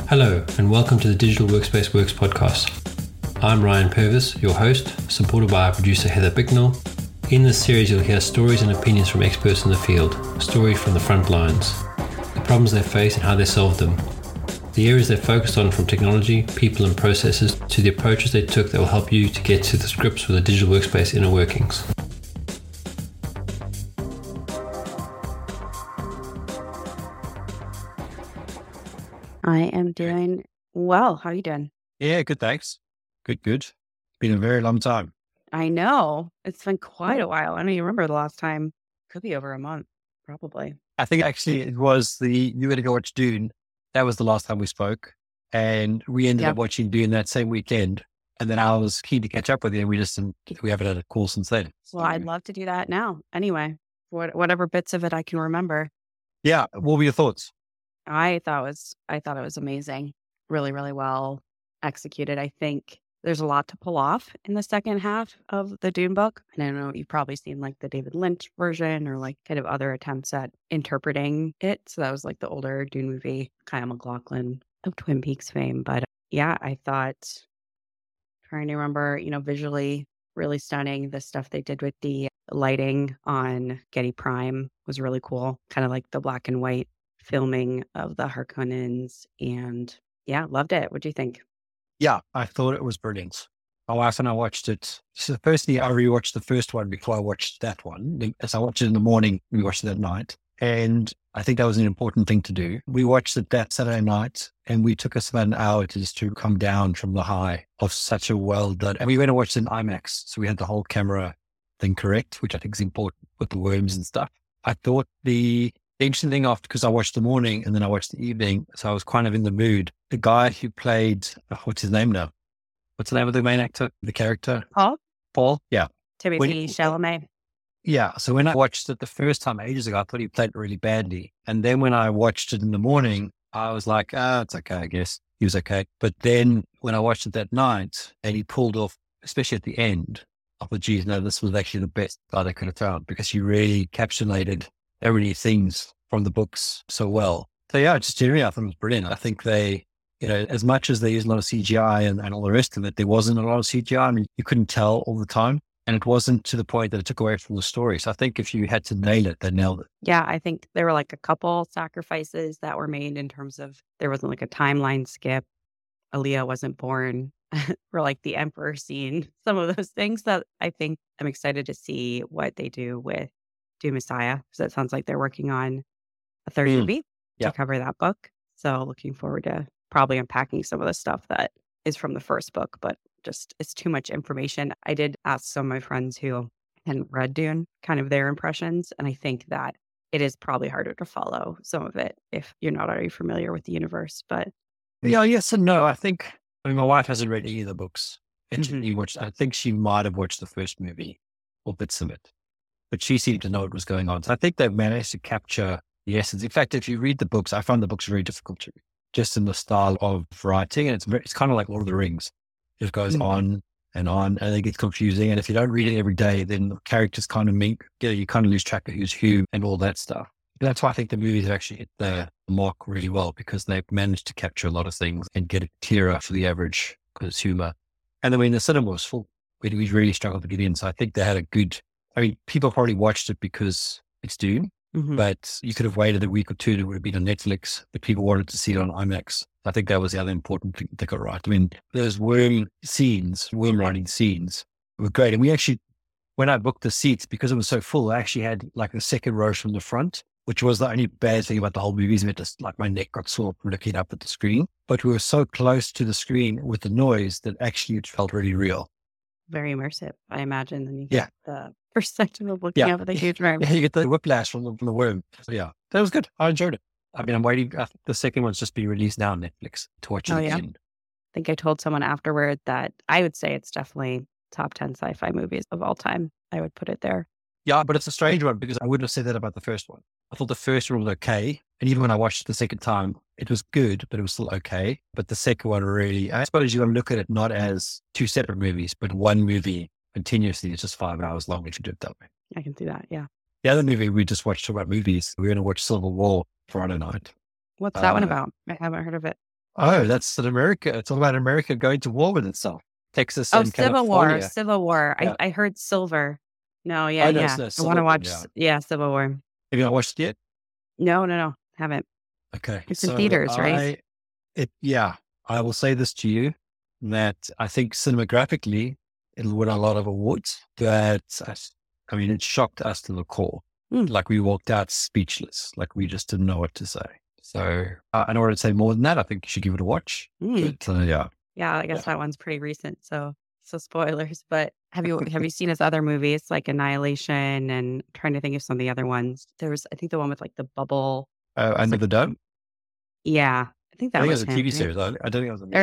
Hello, and welcome to the Digital Workspace Works podcast. I'm Ryan Purvis, your host, supported by our producer Heather Bicknell. In this series, you'll hear stories and opinions from experts in the field, stories from the front lines, the problems they face and how they solved them, the areas they focused on from technology, people and processes, to the approaches they took that will help you to get to the grips with the digital workspace inner workings. I am doing well. How are you doing? Yeah, good, thanks. Good. Been a very long time. I know. It's been quite a while. I don't even remember the last time. Could be over a month, probably. I think actually it was you were to go watch Dune. That was the last time we spoke. And we ended up watching Dune that same weekend. And then I was keen to catch up with you. And we haven't had a call since then. Well, I'd love to do that now. Anyway, whatever bits of it I can remember. Yeah. What were your thoughts? I thought it was amazing. Really, really well executed. I think there's a lot to pull off in the second half of the Dune book. And I don't know, you've probably seen like the David Lynch version or like kind of other attempts at interpreting it. So that was like the older Dune movie, Kyle MacLachlan of Twin Peaks fame. But yeah, I thought, trying to remember, visually really stunning. The stuff they did with the lighting on Getty Prime was really cool. Kind of like the black and white filming of the Harkonnens, and yeah, loved it. What do you think? Yeah, I thought it was brilliant. My wife and I watched it. So firstly, I rewatched the first one before I watched that one. As I watched it in the morning, we watched it at night. And I think that was an important thing to do. We watched it that Saturday night, and we took us about an hour to come down from the high of such a well done. And we went and watched it in IMAX. So we had the whole camera thing correct, which I think is important with the worms and stuff. I thought the interesting thing because I watched the morning and then I watched the evening, so I was kind of in the mood. The guy who played, what's his name now? What's the name of the main actor, the character? Paul? Yeah. Timothée Chalamet. Yeah. So when I watched it the first time ages ago, I thought he played it really badly. And then when I watched it in the morning, I was like, it's okay, I guess. He was okay. But then when I watched it that night and he pulled off, especially at the end, I thought, geez, no, this was actually the best guy they could have found because he really encapsulated every things from the books so well. So yeah, just generally, I thought it was brilliant. I think they, as much as they use a lot of CGI and all the rest of it, there wasn't a lot of CGI. I mean, you couldn't tell all the time. And it wasn't to the point that it took away from the story. So I think if you had to nail it, they nailed it. Yeah, I think there were like a couple sacrifices that were made in terms of there wasn't like a timeline skip. Aaliyah wasn't born for like the Emperor scene. Some of those things that I think I'm excited to see what they do with Dune Messiah, because it sounds like they're working on a third movie to cover that book. So looking forward to probably unpacking some of the stuff that is from the first book, but just it's too much information. I did ask some of my friends who hadn't read Dune, kind of their impressions, and I think that it is probably harder to follow some of it if you're not already familiar with the universe. But yeah, yes and no. I mean, my wife hasn't read any of the books. And I think she might have watched the first movie or bits of it, but she seemed to know what was going on. So I think they've managed to capture the essence. In fact, if you read the books, I found the books very difficult to read, just in the style of writing. And it's kind of like Lord of the Rings. It goes on, and it gets confusing. And if you don't read it every day, then the characters kind of you kind of lose track of who's who and all that stuff. And that's why I think the movies have actually hit the mark really well, because they've managed to capture a lot of things and get it clearer for the average consumer. And then when the cinema was full, we really struggled to get in. So I think they had a good, people probably watched it because it's Dune, but you could have waited a week or two and it would have been on Netflix, but people wanted to see it on IMAX. I think that was the other important thing they got right. I mean, those worm riding scenes were great. And we actually, when I booked the seats, because it was so full, I actually had like the second row from the front, which was the only bad thing about the whole movie. Like my neck got sore from looking up at the screen, but we were so close to the screen with the noise that actually it felt really real. Very immersive, I imagine. And you get the perspective of looking up at the huge room. Yeah, you get the whiplash from the worm. So yeah, that was good. I enjoyed it. I mean, I'm waiting. The second one's just being released now on Netflix to watch it again. I think I told someone afterward that I would say it's definitely top 10 sci-fi movies of all time. I would put it there. Yeah, but it's a strange one because I wouldn't have said that about the first one. I thought the first one was okay. And even when I watched it the second time, it was good, but it was still okay. But the second one really, I suppose you got to look at it not as two separate movies, but one movie continuously. It's just 5 hours long if you do it that way. I can see that, yeah. The other movie we just watched about movies, we were going to watch Civil War Friday night. What's that one about? I haven't heard of it. Oh, that's in America. It's all about America going to war with itself. Texas Oh, and California. Civil War. Yeah. I heard Silver. No, yeah, Oh, no, yeah. no, I want to watch, yeah. Civil War. Have you not watched it yet? No, haven't. Okay. It's in So theaters, right? I will say this to you that I think cinematographically it'll win a lot of awards, but it shocked us to the core. Like we walked out speechless, like we just didn't know what to say. So in order to say more than that, I think you should give it a watch. But, yeah. Yeah, I guess that one's pretty recent. So spoilers, but have you seen his other movies like Annihilation, and I'm trying to think of some of the other ones? There's, I think, the one with like the bubble. Under the Dome? Yeah. I think that I think was it was a TV series. I don't think it was a movie.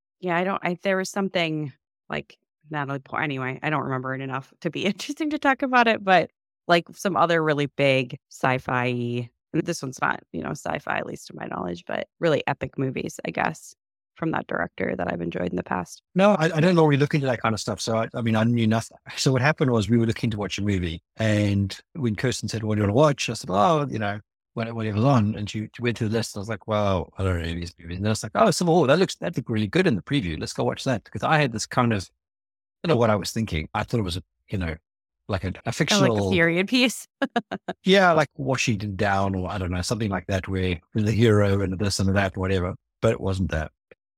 There was something like Natalie Portman. Anyway, I don't remember it enough to be interesting to talk about it, but like some other really big sci-fi, this one's not, sci-fi, at least to my knowledge, but really epic movies, I guess, from that director that I've enjoyed in the past. No, I don't normally look into that kind of stuff. So, I knew nothing. So what happened was we were looking to watch a movie, and when Kirsten said, what do you want to watch? I said, when it was on, and she went through the list. And I was like, well, I don't know these movies. And then I was like, oh, Civil War, that looked really good in the preview. Let's go watch that. Because I had this kind of, I don't know what I was thinking. I thought it was, like a fictional, like a period piece. Yeah, like Washington Down, or I don't know, something like that, where the hero and this and that, whatever. But it wasn't that.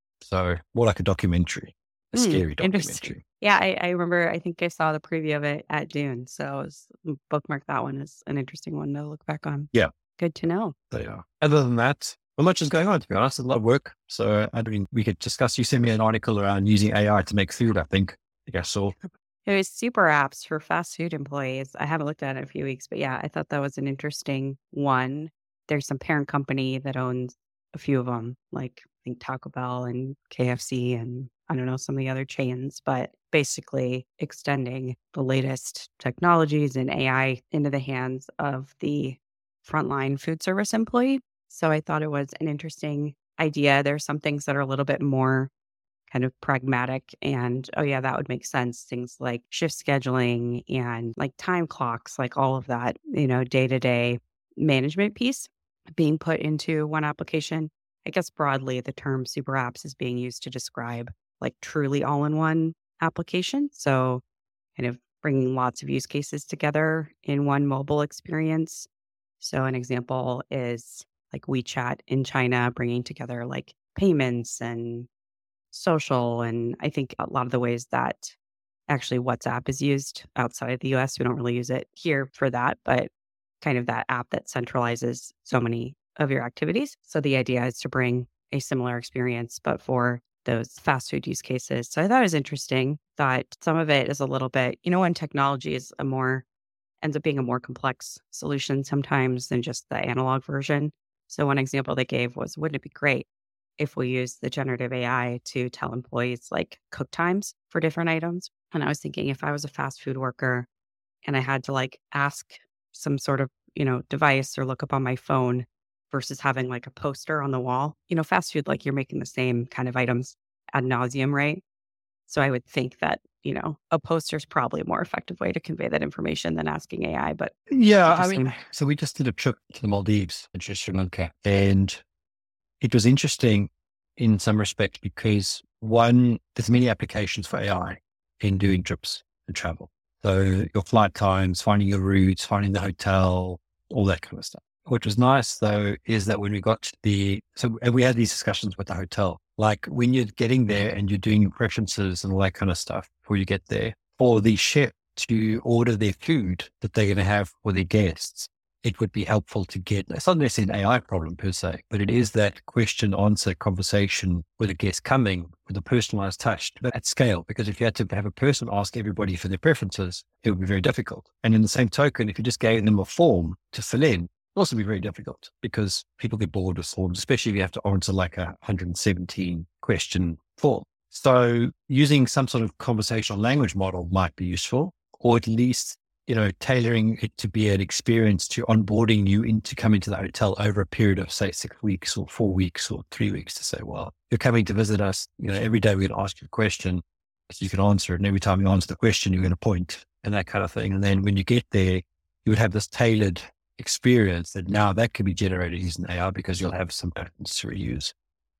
So more like a documentary, a scary documentary. Yeah, I remember, I think I saw the preview of it at Dune. So bookmark that one as an interesting one to look back on. Yeah. Good to know. They are. Other than that, not much is going on, to be honest. There's a lot of work. So, we could discuss, you sent me an article around using AI to make food, I think I saw. It was super apps for fast food employees. I haven't looked at it in a few weeks, but yeah, I thought that was an interesting one. There's some parent company that owns a few of them, like I think Taco Bell and KFC and I don't know, some of the other chains, but basically extending the latest technologies and AI into the hands of the frontline food service employee. So I thought it was an interesting idea. There's some things that are a little bit more kind of pragmatic and, oh yeah, that would make sense. Things like shift scheduling and like time clocks, like all of that, day-to-day management piece being put into one application. I guess broadly, the term super apps is being used to describe like truly all-in-one application. So kind of bringing lots of use cases together in one mobile experience. So an example is like WeChat in China, bringing together like payments and social. And I think a lot of the ways that actually WhatsApp is used outside of the US, we don't really use it here for that, but kind of that app that centralizes so many of your activities. So the idea is to bring a similar experience, but for those fast food use cases. So I thought it was interesting that some of it is a little bit, when technology is ends up being a more complex solution sometimes than just the analog version. So one example they gave was, wouldn't it be great if we use the generative AI to tell employees like cook times for different items? And I was thinking, if I was a fast food worker and I had to like ask some sort of, device or look up on my phone versus having like a poster on the wall, fast food, like you're making the same kind of items ad nauseum, right? So I would think that, a poster is probably a more effective way to convey that information than asking AI. But yeah, so we just did a trip to the Maldives and Sri Lanka, and it was interesting in some respects because one, there's many applications for AI in doing trips and travel. So your flight times, finding your routes, finding the hotel, all that kind of stuff. What was nice though, is that when we got to and we had these discussions with the hotel, like when you're getting there and you're doing your preferences and all that kind of stuff before you get there, for the chef to order their food that they're going to have for their guests, it would be helpful to get, it's not necessarily an AI problem per se, but it is that question answer conversation with a guest coming with a personalized touch at scale. Because if you had to have a person ask everybody for their preferences, it would be very difficult. And in the same token, if you just gave them a form to fill in, it'd also be very difficult because people get bored with forms, especially if you have to answer like a 117 question form. So using some sort of conversational language model might be useful, or at least tailoring it to be an experience to onboarding you into coming to the hotel over a period of say 6 weeks or 4 weeks or 3 weeks to say, well, you're coming to visit us, every day we're going to ask you a question so you can answer it. And every time you answer the question, you're going to point and that kind of thing. And then when you get there, you would have this tailored experience that now that can be generated using AI because you'll have some patterns to reuse.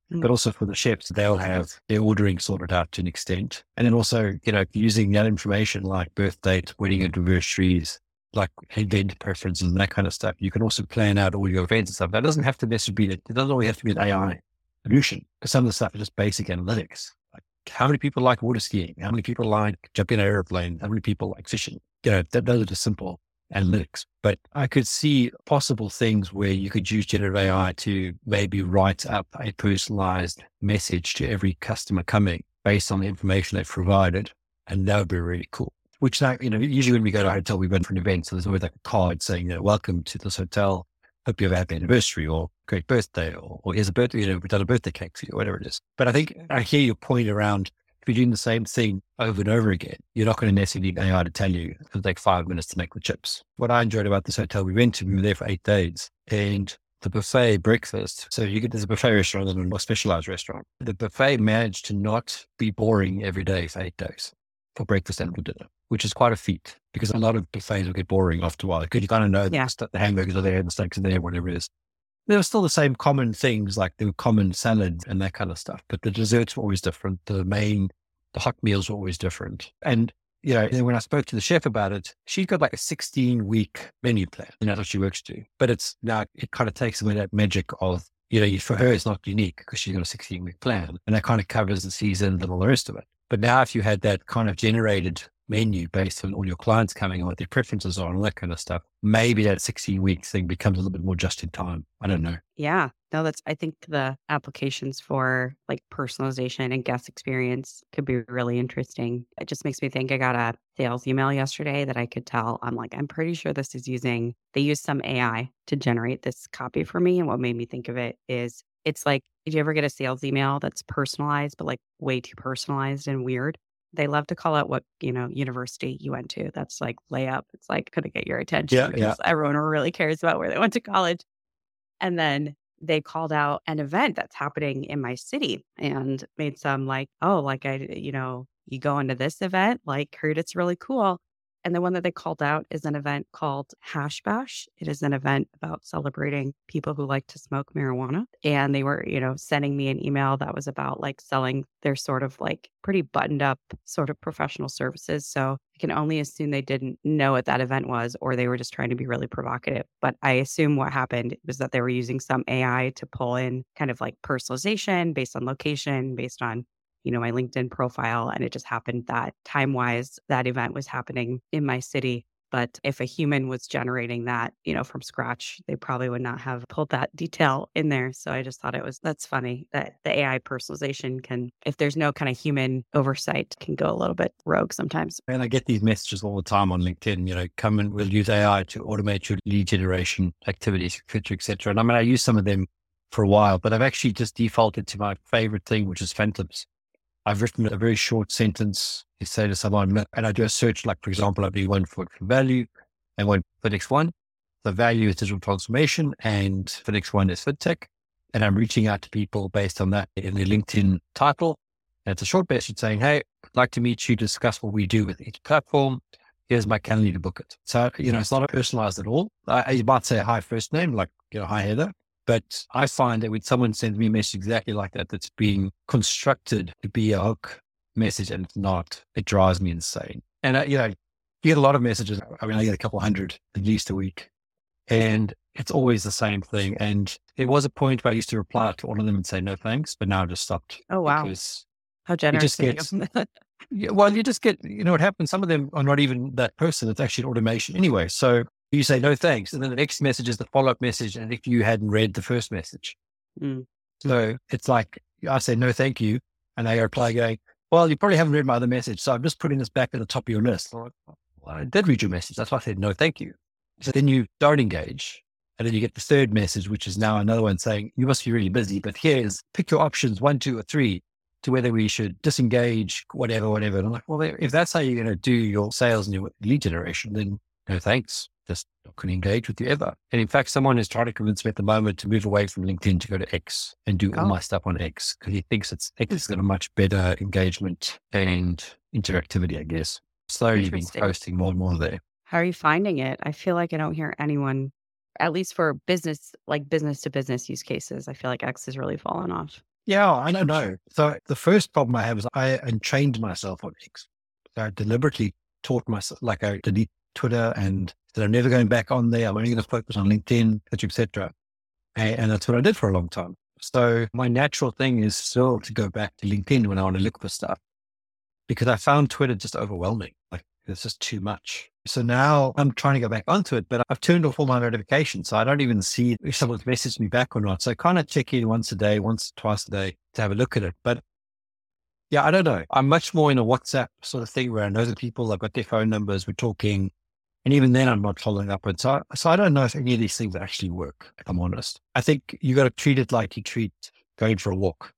but also for the chefs, they'll have their ordering sorted out to an extent. And then also, using that information like birth dates, wedding anniversaries, like event preferences and that kind of stuff, you can also plan out all your events and stuff. That doesn't have to necessarily it doesn't always have to be an AI solution, because some of the stuff is just basic analytics. Like how many people like water skiing? How many people like jumping in an airplane? How many people like fishing? Those are just simple analytics. But I could see possible things where you could use generative AI to maybe write up a personalized message to every customer coming based on the information they've provided. And that would be really cool. Which, usually when we go to a hotel, we went for an event. So there's always like a card saying, welcome to this hotel. Hope you have a happy anniversary or great birthday or here's a birthday, we've done a birthday cake for you, whatever it is. But I think I hear your point around if you're doing the same thing over and over again, you're not going to necessarily need AI to tell you it'll take 5 minutes to make the chips. What I enjoyed about this hotel we went to, we were there for 8 days, and the buffet breakfast. So there's a buffet restaurant and a more specialized restaurant. The buffet managed to not be boring every day for 8 days for breakfast and for dinner, which is quite a feat because a lot of buffets will get boring after a while because you kind of know that the hamburgers are there, the steaks are there, whatever it is. There were still the same common things, like there were common salads and that kind of stuff, but the desserts were always different. The hot meals were always different. And, when I spoke to the chef about it, she's got like a 16-week menu plan, and that's what she works to. But it kind of takes away that magic of, for her, it's not unique because she's got a 16-week plan and that kind of covers the season and all the rest of it. But now if you had that kind of generated menu based on all your clients coming and what their preferences are and all that kind of stuff, maybe that 16-week thing becomes a little bit more just in time. I don't know. Yeah. No, I think the applications for like personalization and guest experience could be really interesting. It just makes me think I got a sales email yesterday that I could tell. I'm pretty sure they use some AI to generate this copy for me. And what made me think of it is it's like, did you ever get a sales email that's personalized, but like way too personalized and weird? They love to call out what, university you went to. That's like layup. It's like, could it get your attention? Because everyone really cares about where they went to college. And then they called out an event that's happening in my city and made some like, you go into this event, like heard it's really cool. And the one that they called out is an event called Hash Bash. It is an event about celebrating people who like to smoke marijuana. And they were, sending me an email that was about like selling their sort of like pretty buttoned up sort of professional services. So I can only assume they didn't know what that event was, or they were just trying to be really provocative. But I assume what happened was that they were using some AI to pull in kind of like personalization based on location, based on my LinkedIn profile. And it just happened that time-wise, that event was happening in my city. But if a human was generating that, from scratch, they probably would not have pulled that detail in there. So I just thought that's funny that the AI personalization can, if there's no kind of human oversight, can go a little bit rogue sometimes. And I get these messages all the time on LinkedIn, come and we'll use AI to automate your lead generation activities, et cetera. And I use some of them for a while, but I've actually just defaulted to my favorite thing, which is Phantoms. I've written a very short sentence. You say to someone, and I do a search, like, for example, I do one for value and one for the next one. The value is digital transformation and the next one is fintech. And I'm reaching out to people based on that in the LinkedIn title. And it's a short message saying, hey, I'd like to meet you to discuss what we do with each platform. Here's my calendar to book it. So, it's not personalized at all. You might say hi first name, like, hi Heather. But I find that when someone sends me a message exactly like that, that's being constructed to be a hook message and it's not, it drives me insane. And, you get a lot of messages. I get a couple hundred at least a week and it's always the same thing. And there was a point where I used to reply to all of them and say, no, thanks. But now I just stopped. Oh, wow. Because how generous. You just get, what happens? Some of them are not even that person. It's actually an automation anyway. So you say, no, thanks. And then the next message is the follow-up message. And if you hadn't read the first message. So it's like, I say, no, thank you. And they reply going, well, you probably haven't read my other message. So I'm just putting this back at the top of your list. Well, I did read your message. That's why I said, no, thank you. So then you don't engage. And then you get the third message, which is now another one saying, you must be really busy, but here's, pick your options 1, 2, or 3 to whether we should disengage, whatever. And I'm like, well, if that's how you're going to do your sales and your lead generation, then no, thanks. Just not going to engage with you ever. And in fact, someone is trying to convince me at the moment to move away from LinkedIn to go to X and do all my stuff on X because he thinks X has got a much better engagement and interactivity, I guess. Slowly been posting more and more there. How are you finding it? I feel like I don't hear anyone, at least for business, like business to business use cases. I feel like X has really fallen off. Yeah, I don't know. So the first problem I have is I untrained myself on X. So I deliberately taught myself, like I delete Twitter and said I'm never going back on there. I'm only going to focus on LinkedIn, et cetera. And that's what I did for a long time. So my natural thing is still to go back to LinkedIn when I want to look for stuff, because I found Twitter just overwhelming. Like it's just too much. So now I'm trying to go back onto it, but I've turned off all my notifications. So I don't even see if someone's messaged me back or not. So I kind of check in once a day, twice a day to have a look at it. But yeah, I don't know. I'm much more in a WhatsApp sort of thing where I know the people, I've got their phone numbers, we're talking. And even then I'm not following up. And so I don't know if any of these things actually work, if I'm honest. I think you got to treat it like you treat going for a walk.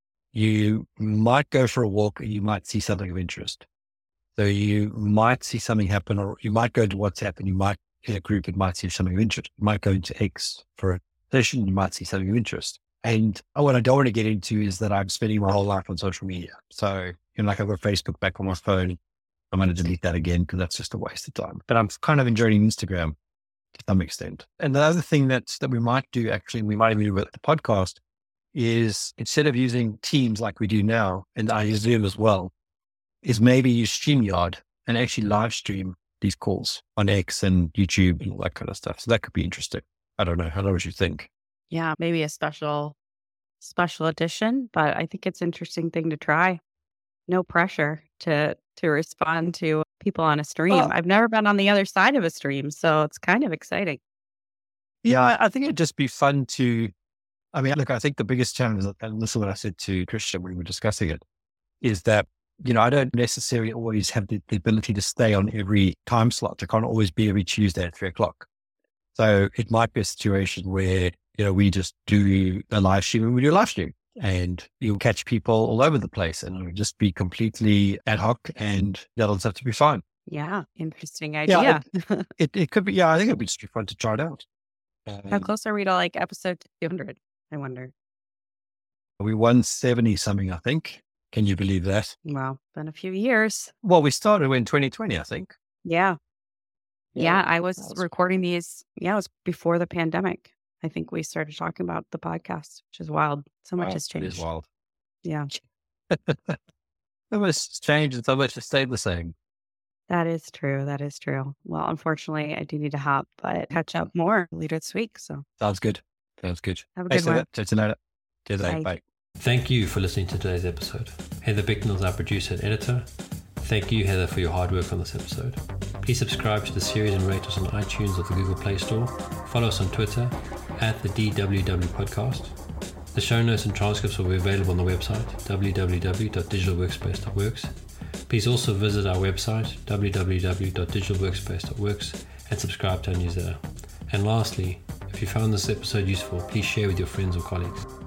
You might go for a walk and you might see something of interest. So you might see something happen, or you might go to WhatsApp and you might, in a group, it might see something of interest. You might go into X for a session, you might see something of interest. And what I don't want to get into is that I'm spending my whole life on social media. So, like I've got Facebook back on my phone. I'm going to delete that again because that's just a waste of time. But I'm kind of enjoying Instagram to some extent. And the other thing that we might do, actually, we might even do with the podcast, is instead of using Teams like we do now, and I use Zoom as well, is maybe use StreamYard and actually live stream these calls on X and YouTube and all that kind of stuff. So that could be interesting. I don't know what you think. Yeah, maybe a special edition, but I think it's an interesting thing to try. No pressure to respond to people on a stream. I've never been on the other side of a stream, so it's kind of exciting. Yeah, I think it'd just be fun to, I think the biggest challenge, and this is what I said to Christian when we were discussing it, is that I don't necessarily always have the ability to stay on every time slot. I can't always be every Tuesday at 3:00. So it might be a situation where, we just do a live stream and we do a live stream and you'll catch people all over the place and it'll just be completely ad hoc and that'll have to be fine. Yeah. Interesting idea. Yeah, it could be. Yeah, I think it'd be just fun to try it out. How close are we to like episode 200? I wonder. We 170 something, I think. Can you believe that? Well, been a few years. Well, we started in 2020, I think. Yeah. I was recording these. Yeah, it was before the pandemic. I think we started talking about the podcast, which is wild. So much has changed. It is wild. Yeah. So much has changed and so much has stayed the same. That is true. Well, unfortunately, I do need to hop, but catch up more later this week. So Sounds good. Have a good one. Catch you later. Cheers. Bye. Thank you for listening to today's episode. Heather Bicknell is our producer and editor. Thank you, Heather, for your hard work on this episode. Please subscribe to the series and rate us on iTunes or the Google Play Store. Follow us on Twitter @the DWW Podcast. The show notes and transcripts will be available on the website www.digitalworkspace.works. Please also visit our website www.digitalworkspace.works and subscribe to our newsletter. And lastly, if you found this episode useful, please share with your friends or colleagues.